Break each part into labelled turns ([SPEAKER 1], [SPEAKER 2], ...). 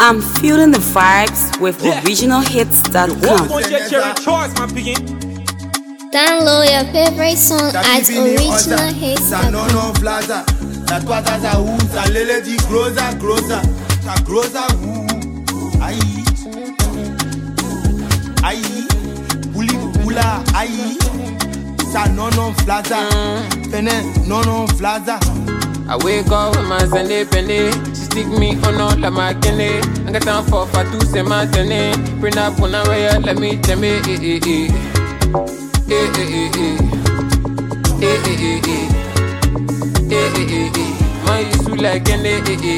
[SPEAKER 1] I'm feeling the vibes with originalhits.com.
[SPEAKER 2] Download your favorite song at originalhits.com.
[SPEAKER 3] La tua casa usa, lele di groza, ta groza aïe, aïe, puli pula, aïe, sa non flaza, pene non flaza.
[SPEAKER 4] I wake up with my Sunday penny. She stick me on all like my kenny. I got time for two say my tenny. Bring up on a way, let me tell me, my used to like any,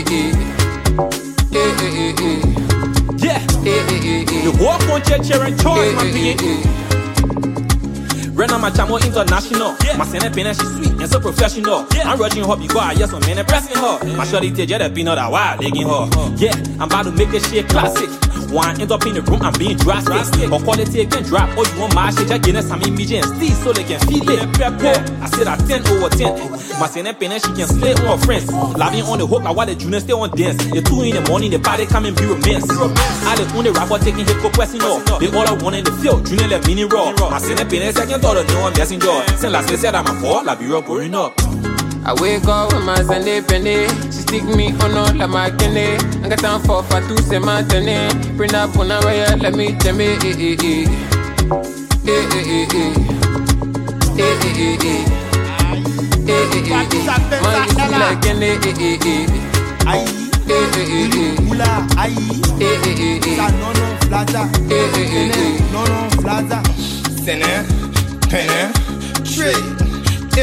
[SPEAKER 5] yeah, the walk on chair and choice, my piggy. Rena my chamo international. My sene pen she sweet and so professional. I'm rushing her because I yes some man pressing her. My shorty take that peanut that wild digging her. Yeah, I'm about to make this shit classic. One end up in the room, I'm being drastic. But quality can drop. Oh, you want my shit? I get some immediate and so they can feel it. I said at 10 over 10. My sene pen she can slay on her friends. Loving on the hook, I want the junior stay on dance. The 2 in the morning, the party come and be romance. I the only rapper taking hip hop question off. They all I want in the field, junior let me raw. My sene pen second thought of no one blessing door. Since last said I'm a fall, I'll be rock growing up.
[SPEAKER 4] I wake up with my Sunday penny. She stick me on all like my kenny. I got time for two say my tenny. Bring up on a way, let me tell me, my used to like any,
[SPEAKER 3] Aïe, pula, aïe, sa non flaza, non flaza. Sene, pene, trade,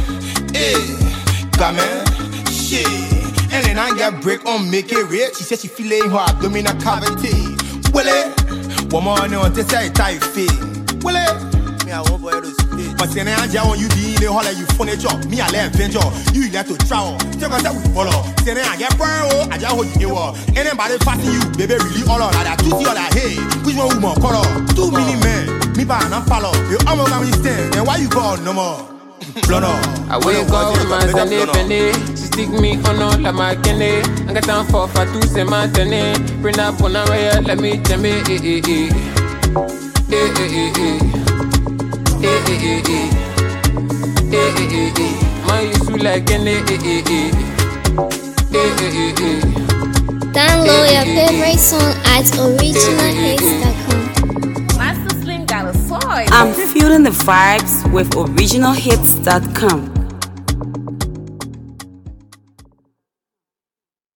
[SPEAKER 3] gamin, shit. And then I get break on make it rich. She said she feeling her abdominal cavity. Well, woman on this side type fit. Well, me I won't boy those fit. But then I just want you be in the hall you phone it job. Me I let venture. You let to travel. Take us out with follow. Then I get bro. I just hold you war. Anybody passing you, baby really all on that. Two see all that hey. Which one woman color? 2 million men. Me buy and follow. You almost got me stand. Then why you call no more?
[SPEAKER 4] I wake up with my Sunday penny. She stick me on all like my kenny. I got time for two say my tenny. Bring up on a way, let me tell me, my used to like any,
[SPEAKER 2] Download your favorite song at originalhits.com.
[SPEAKER 1] I'm feeling the vibes with originalhits.com.